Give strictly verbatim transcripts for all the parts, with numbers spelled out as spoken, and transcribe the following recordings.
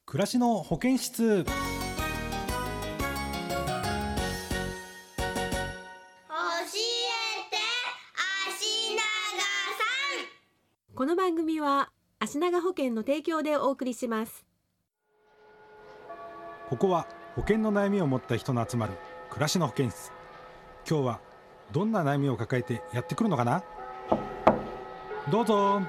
暮らしの保健室。 教えて足長さん。 この番組は足長保険の提供でお送りします。 ここは保険の悩みを持った人の集まる暮らしの保健室。今日はどんな悩みを抱えてやってくるのかな。どうぞ。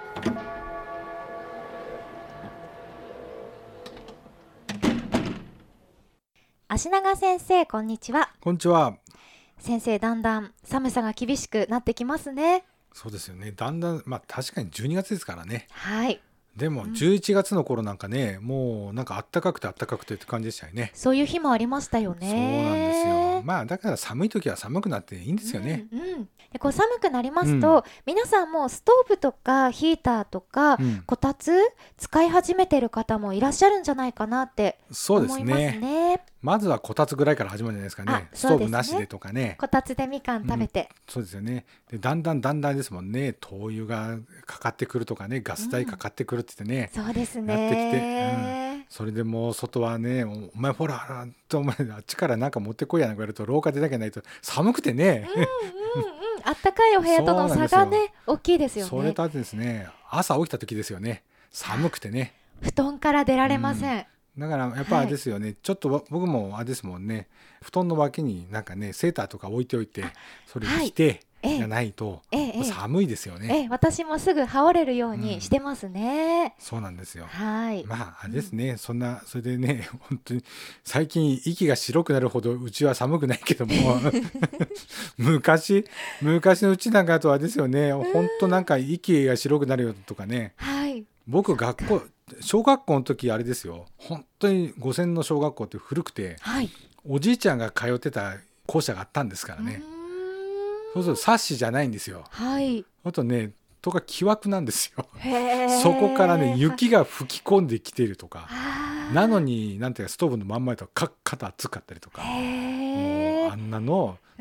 足長先生、こんにちは。 こんにちは。 先生、だんだん寒さが厳しくなってきますね。 そうですよね。だんだん、まあ確かにじゅうにがつですからね。 はい。 でもじゅういちがつの頃なんかね、うん、もうなんかあったかくてあったかくてって感じでしたよね。 そういう日もありましたよね。 そうなんですよ。まあだから寒い時は寒くなっていいんですよね。 うんうん、でこう寒くなりますと、うん、皆さんもストーブとかヒーターとか、うん、こたつ使い始めてる方もいらっしゃるんじゃないかなって思いますね。 そうですね。まずはこたつぐらいから始まるんじゃないですかね。 ね、 ストーブなしでとかね。 こたつでみかん食べて、うん、 そうですよね。でだんだんだんだんですもんね。灯油がかかってくるとかね、ガス代かかってくるって言ってね、 うん、そうですね。 やってきて、うん、それでもう外はね、お前ほらほらとお前あっちからなんか持ってこいやなんか言われると廊下出なきゃないと寒くてね。 うんうんうん、あったかいお部屋との差がね大きいですよね。 それとあとですね、朝起きた時ですよね。寒くてね。 布団から出られません。うんだからやっぱあれですよね、はい、ちょっと僕もあれですもんね、布団の脇になんかねセーターとか置いておいてそれ着てじゃないと寒いですよね。 ええええ、私もすぐ羽織れるようにしてますね、 うん、そうなんですよ。 はい。 まああれですね、うん、そんなそれでね本当に最近息が白くなるほどうちは寒くないけども昔昔のうちなんかとはですよね、本当なんか息が白くなるよとかね、 はい、 僕学校小学校の時あれですよ、本当に五泉の小学校って古くて、 はい、 おじいちゃんが通ってた校舎があったんですからね。そうするとサッシじゃないんですよ。 はい、 あとねとか木枠なんですよ。そこからね雪が吹き込んできているとか、なのになんていうかストーブの真ん前とかカッカと熱かったりとか、もうあんなの、うん、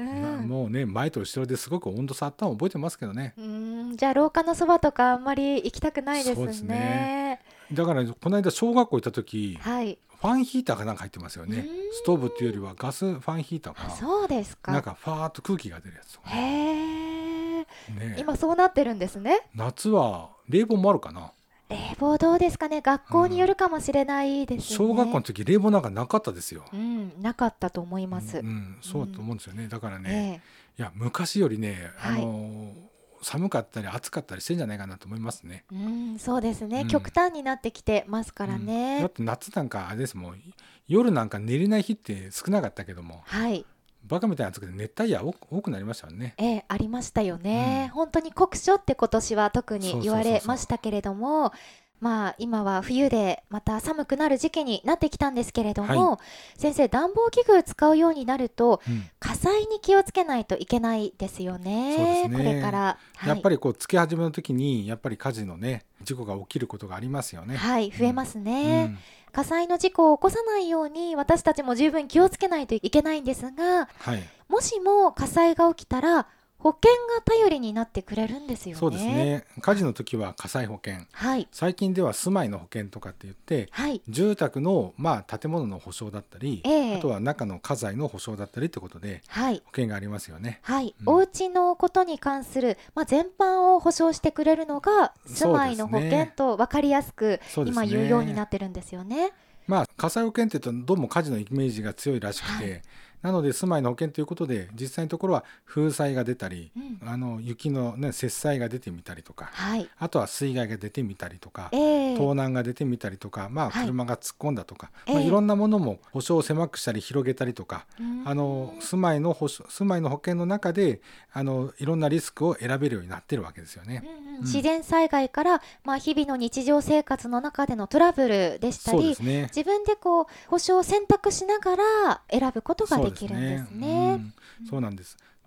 もうね前と後ろですごく温度差あったのを覚えてますけどね。 うーん、じゃあ廊下のそばとかあんまり行きたくないですね。 そうですね。だからこの間小学校行った時、 はい、 ファンヒーターがなんか入ってますよね。ストーブっていうよりはガスファンヒーターかな。 そうですか。 なんかファーっと空気が出るやつとか、 ね、へー、 ね、 今そうなってるんですね。 夏は冷房もあるかな。 冷房どうですかね。学校によるかもしれないですね、 うん、小学校の時冷房なんかなかったですよ、 うん、なかったと思います、 うんうん、そうだと思うんですよね。だからね、えー、いや昔よりね、あのーはい、寒かったり暑かったりしてんじゃないかなと思いますね。 うん、そうですね、うん、極端になってきてますからね、 うん、だって夏なんかあれですもん、夜なんか寝れない日って少なかったけども、 はい、 バカみたいな暑くて熱帯夜多くなりましたよね。 ええ、ありましたよね、うん、本当に酷暑って今年は特に言われましたけれども、そうそうそうそう、まあ今は冬でまた寒くなる時期になってきたんですけれども、はい、先生、暖房器具使うようになると、うん、火災に気をつけないといけないですよね。そうですね、これから、はい、 やっぱりこうつけ始めの時にやっぱり火事のね事故が起きることがありますよね。 はい、増えますね、うん、 うん、 火災の事故を起こさないように私たちも十分気をつけないといけないんですが、はい、もしも火災が起きたら保険が頼りになってくれるんですよね。 そうですね。火事の時は火災保険、はい、最近では住まいの保険とかって言って、はい、住宅の、まあ、建物の保証だったり、えー、あとは中の家財の保証だったりってことで、はい、保険がありますよね。 はい、うん、お家のことに関する、まあ、全般を保証してくれるのが住まいの保険と分かりやすく今言うようになってるんですよね。 まあ、火災保険って言うとどうも火事のイメージが強いらしくて、はい、なので住まいの保険ということで実際のところは風災が出たり、うん、あの雪の、ね、雪災が出てみたりとか、はい、あとは水害が出てみたりとか、えー、盗難が出てみたりとか、まあ、車が突っ込んだとか、はい、まあ、いろんなものも保証を狭くしたり広げたりとか、えー、あの住まいの保証、住まいの保険の中であのいろんなリスクを選べるようになってるわけですよね。 うんうん、自然災害から、まあ、日々の日常生活の中でのトラブルでしたり、ね、自分でこう保証を選択しながら選ぶことができるんですね。 そうなんです。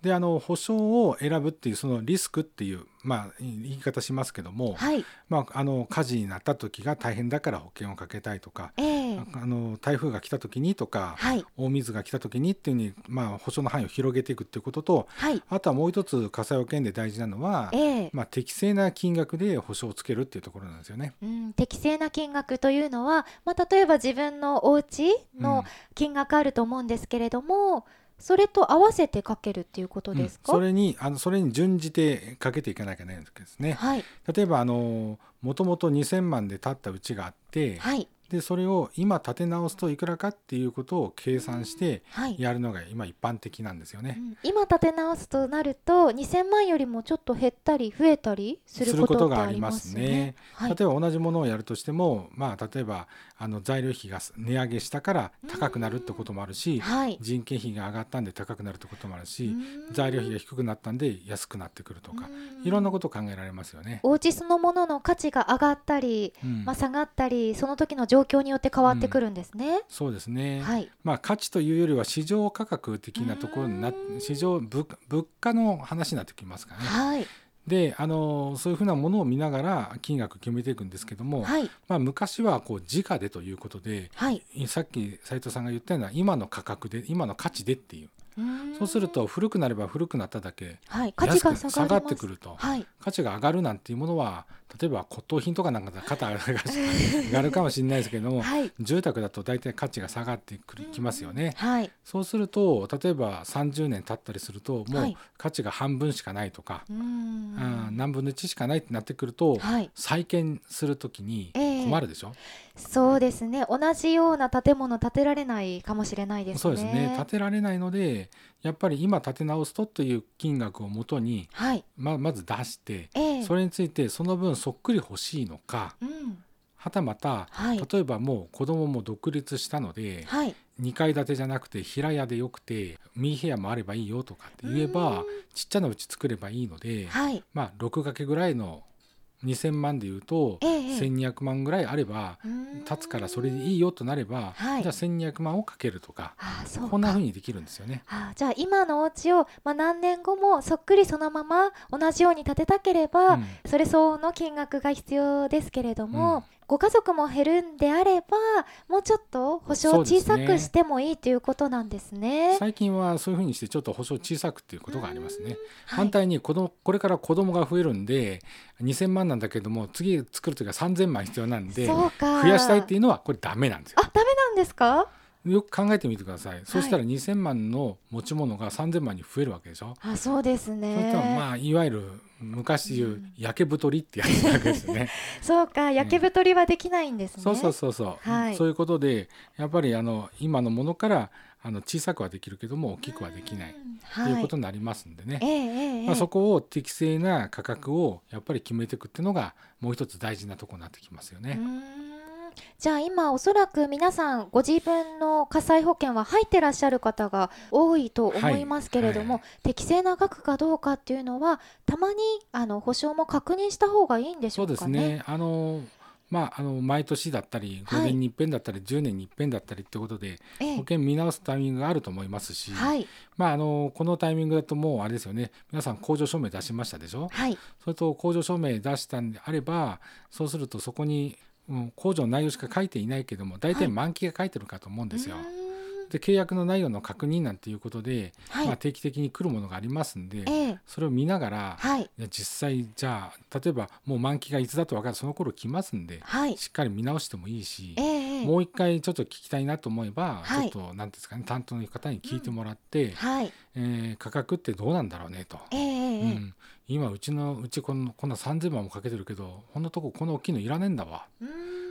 であの保証を選ぶっていうそのリスクっていう、まあ、言い方しますけども、 はい、 まあ、あの火事になった時が大変だから保険をかけたいとか、 ええ、 あの台風が来た時にとか、 はい、 大水が来た時にっていうふうに、まあ、保証の範囲を広げていくっていうことと、 はい、 あとはもう一つ火災保険で大事なのは、 ええ、 まあ、適正な金額で保証をつけるっていうところなんですよね。 うん、適正な金額というのは、まあ、例えば自分のお家の金額あると思うんですけれども、うん、それと合わせてかけるっていうことですか？ うん、それにあのそれに準じてかけていかなきゃいけないんですね。 はい、 例えばあのもともとにせんまんで建った家があって、 はい、 でそれを今建て直すといくらかっていうことを計算してはい、 やるのが今一般的なんですよね。 うん、今建て直すとなるとにせんまんよりもちょっと減ったり増えたりすることってありますね。 はい、例えば同じものをやるとしても、まあ、例えばあの材料費が値上げしたから高くなるってこともあるし、 はい、 人件費が上がったんで高くなるってこともあるし、材料費が低くなったんで安くなってくるとか、いろんなこと考えられますよね。 お家そのものの価値が上がったり、うん、まあ、下がったりその時の状況によって変わってくるんですね。うん、 そうですね。 はい、 まあ、価値というよりは市場価格的なところになって市場 物, 物価の話になってきますかね。 はい、 であのそういうふうなものを見ながら金額決めていくんですけども、 はい、 まあ、昔はこう時価でということで、 はい、 さっき斉藤さんが言ったような今の価格で今の価値でっていう、そうすると古くなれば古くなっただけ安く下がってくると、 はい、 価値が上がるなんていうものは例えば骨董品とかなんかだと肩が上がるかもしれないですけども、はい、住宅だと大体価値が下がってくるきますよね。はい、そうすると例えばさんじゅうねん経ったりするともう価値が半分しかないとか、はい、あ何分のいちしかないってなってくると、はい、再建するときに困るでしょ、 えー、そうですね。同じような建物建てられないかもしれないですね。 そうですね。建てられないのでやっぱり今建て直すとという金額をもとに、はい、ま, まず出して、えー、それについてその分そっくり欲しいのか、うん、はたまた、はい、例えばもう子供も独立したので、はい、にかい建てじゃなくて平屋でよくてミー部屋もあればいいよとかって言えばちっちゃなうち作ればいいので、はい、まあろく掛けぐらいのにせんまんでいうと、ええ、せんにひゃくまんぐらいあれば建つからそれでいいよとなれば、はい、じゃあせんにひゃくまんをかけるとか、こんな風にできるんですよね。 あじゃあ今のお家を、まあ、何年後もそっくりそのまま同じように建てたければ、うん、それ相応の金額が必要ですけれども、うん、ご家族も減るんであればもうちょっと保証を小さくしてもいいということなんですね。 最近はそういう風にしてちょっと保証小さくっていうことがありますね。反対に子供これから子供が増えるんでにせんまんなんだけども次作るときはさんぜんまん必要なんで増やしたいっていうのはこれダメなんですよ。 あ、ダメなんですか？ よく考えてみてください、はい、そしたらにせんまんの持ち物がさんぜんまんに増えるわけでしょ。 あ、そうですね。 それとはまあいわゆる昔言う焼け太りってやつなわけですね。 そうか、焼け太りはできないんですね。 そうそうそうそう、はい、そういうことでやっぱりあの今のものからあの小さくはできるけども大きくはできないということになりますんでね、はい、えーえーまあ、そこを適正な価格をやっぱり決めていくっていうのがもう一つ大事なところになってきますよね。 うーん、じゃあ今おそらく皆さんご自分の火災保険は入ってらっしゃる方が多いと思いますけれども、はいはい、適正な額かどうかっていうのはたまにあの保証も確認した方がいいんでしょうかね。 そうですね。あのまあ、あの毎年だったりごねんに一遍だったりじゅうねんに一遍だったりってことで、はい、保険見直すタイミングがあると思いますし、はい、まあ、あのこのタイミングだともうあれですよね、皆さん控除証明出しましたでしょ、はい、それと控除証明出したんであればそうするとそこに、うん、控除の内容しか書いていないけども大体満期が書いてるかと思うんですよ、はい、で契約の内容の確認なんていうことで、はい、まあ、定期的に来るものがありますんで、えー、それを見ながら、はい、実際じゃあ例えばもう満期がいつだと分かるその頃来ますんで、はい、しっかり見直してもいいし、えー、もう一回ちょっと聞きたいなと思えば、はい、ちょっと何ですかね、担当の方に聞いてもらって、うん、はい、えー、価格ってどうなんだろうねと、えーうん、今うちのうちこのこんなさんぜんまんもかけてるけどこんなとここの大きいのいらねえんだわ、うん、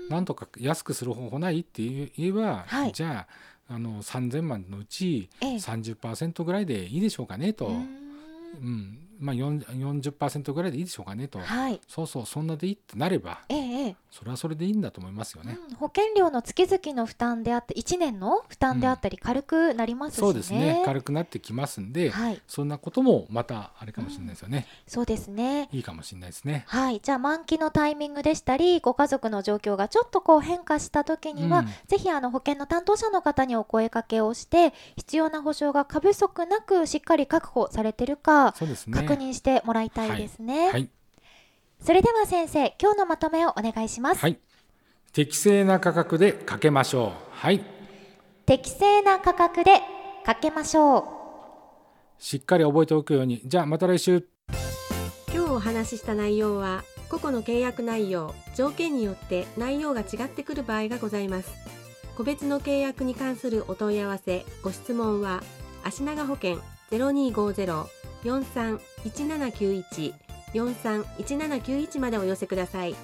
なんとか安くする方法ないって言えば、はい、じゃああのさんぜんまんのうち さんじゅっパーセント ぐらいでいいでしょうかねと、うん、 まあ、よんじゅっパーセント ぐらいでいいでしょうかねと、はい、そうそうそんなでいいってなれば、ええ、それはそれでいいんだと思いますよね、 うん、保険料の月々の負担であっていちねんの負担であったり軽くなりますしね、うん、 そうですね、軽くなってきますんで、はい、そんなこともまたあれかもしれないですよね、 うん、そうですね、 いいかもしれないですね。 はい、じゃあ満期のタイミングでしたりご家族の状況がちょっとこう変化した時には、うん、ぜひあの保険の担当者の方にお声掛けをして必要な保証が過不足なくしっかり確保されているか、そうですね、確認してもらいたいですね、はいはい、それでは先生今日のまとめをお願いします。 はい、適正な価格でかけましょう。はい、 適正な価格でかけましょう。 しっかり覚えておくように。じゃあまた来週。 今日お話しした内容は個々の契約内容条件によって内容が違ってくる場合がございます。個別の契約に関するお問い合わせご質問は足長保険 ゼロにーごーゼロ よんさん いちななきゅういち よんさん いちななきゅういちまでお寄せください。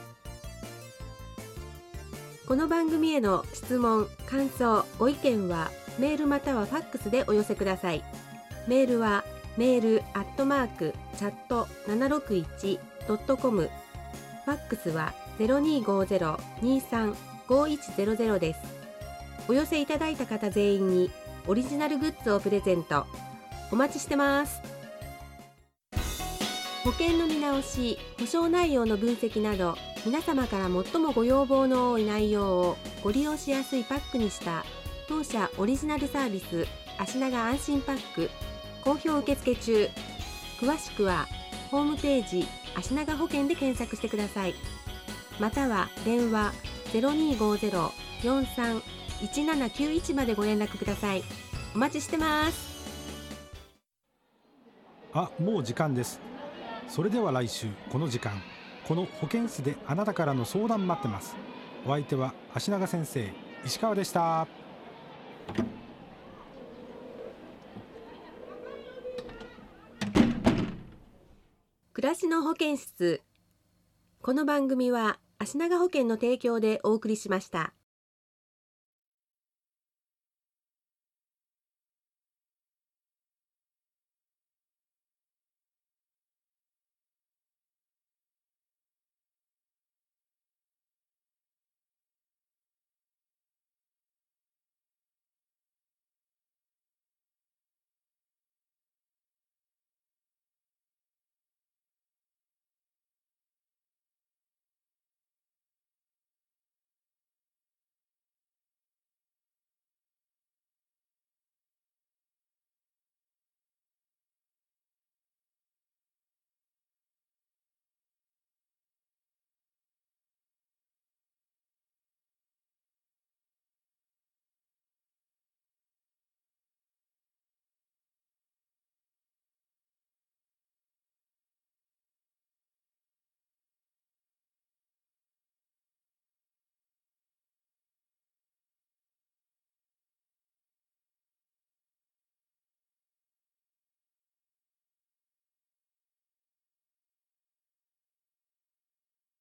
この番組への質問、感想、ご意見はメールまたはファックスでお寄せください。メールはメールアットマークチャットななろくいちドットコム、ファックスは ゼロにーごーゼロ にーさん ごーいちゼロゼロです。お寄せいただいた方全員にオリジナルグッズをプレゼント。お待ちしてます。保険の見直し、保証内容の分析など皆様から最もご要望の多い内容をご利用しやすいパックにした当社オリジナルサービス足長安心パック好評受付中。詳しくはホームページ足長保険で検索してください。または電話 ゼロにーごーゼロ よんさん いちななきゅういちまでご連絡ください。お待ちしてます。 あ、もう時間です。それでは来週この時間この保健室であなたからの相談待ってます。お相手は足長先生石川でした。 暮らしの保健室。この番組は足長保険の提供でお送りしました。